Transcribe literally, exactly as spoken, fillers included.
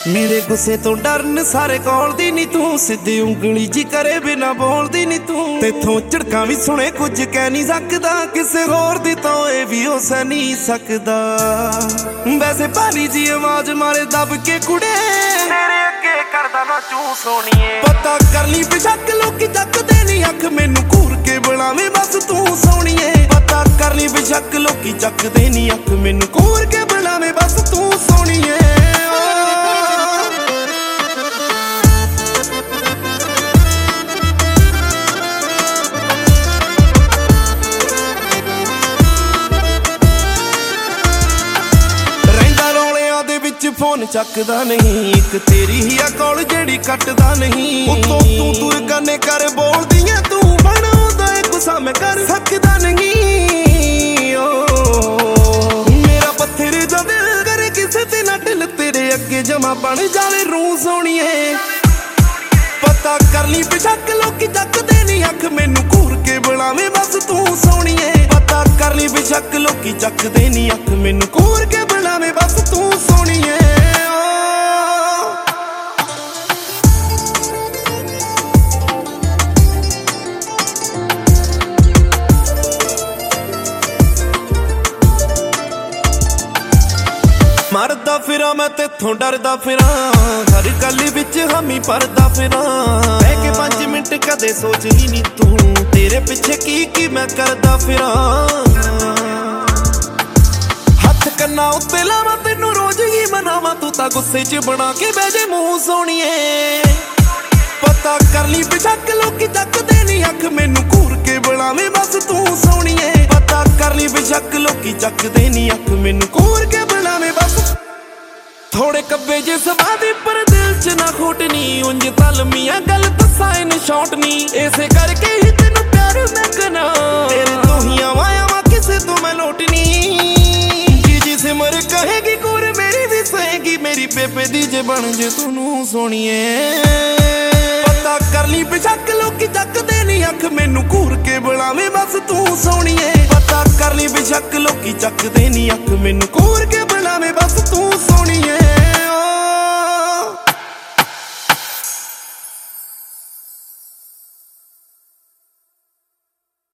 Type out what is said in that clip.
मेरे गुस्से तो डरन सारे कौलदी नी तू, सीधी उंगली जी करे बिना बोलदी नी तू। तेथों झड़का भी सुने कुछ कह नहीं सकदा, किसे होर दी तो ये भी हो सह नहीं सकदा। वैसे भारी जी आवाज मारे दब के कुड़े, तेरे अगे करदा ना चू सोनिए। पता कर ली बेशक लोकी जकदे नी अख, मैनू घूर के बुलावे बस तू सोनिए। पता कर ली बेशक लोकी जकदे नी अख, मैनू घूर के बुलावे बस तू सोनिए। फोन चकदा नहीं, एक तेरी ही आ कॉल जेड़ी कटदा नहीं। उतों तू तू गाने कर बोलदी ऐ तू, बनाउंदा ए गुस्सा मैं कर सकदा नहीं। ओ मेरा पत्थर दा दिल करे किसे ते ना ढिल, तेरे अगे जमा बन जावे रूह सोनिए। पता कर ली बेशक लोकी जकदे नी अख, मैनू घूर के बुलावे बस तू सोनिए। पता कर ली बेशक लोकी जकदे नी अख, मैनू घूर के बुलावे बस तू सोनिए। मरदा फिरा मैं तेथों डरदा फिरा, हर गल विच हामी भरदा फिरा। बह के पांच मिनट कदे सोचदी नी तू, तेरे पिछे की की मैं करदा फिरा। हथ कन्ना उत्ते लावां तेनू रोज ही मनावां, तू तां गुस्से च बना के बह जे मूंह सोनिए। पता कर ली बेशक लोकी जकदे नी अख, मैनू घूर के बुलावे बस तू सोनिए। पता कर ली बेशक लोकी जकदे नी अख, मैनू घूर के बुलावे बस। थोड़े कब्बे जे सवादी पर दिल च ना खोटनी, उंज तलमिया गल दसा इन शॉटनी। इसे करके ही तेनू प्यार मैं करना, तेरे तो ही आवाया वा किसे तो मैं लौटनी। जी जी सिमर कहेगी कोर मेरी भी सहेगी, मेरी पेपे दी जे बन जे तू सोनिए। पता कर ली बेशक लोकी जकदे नी अख, मैनू घूर के बुलावे बस तू सोनिए। पता कर ली बेशक लोकी जकदे नी अख, मैनू घूर के बुलावे बस